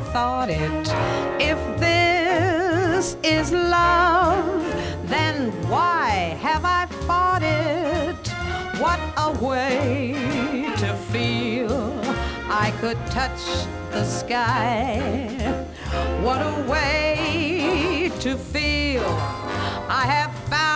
thought it. If this is love, then why have I fought it? What a way to feel I could touch the sky. What a way to feel I have found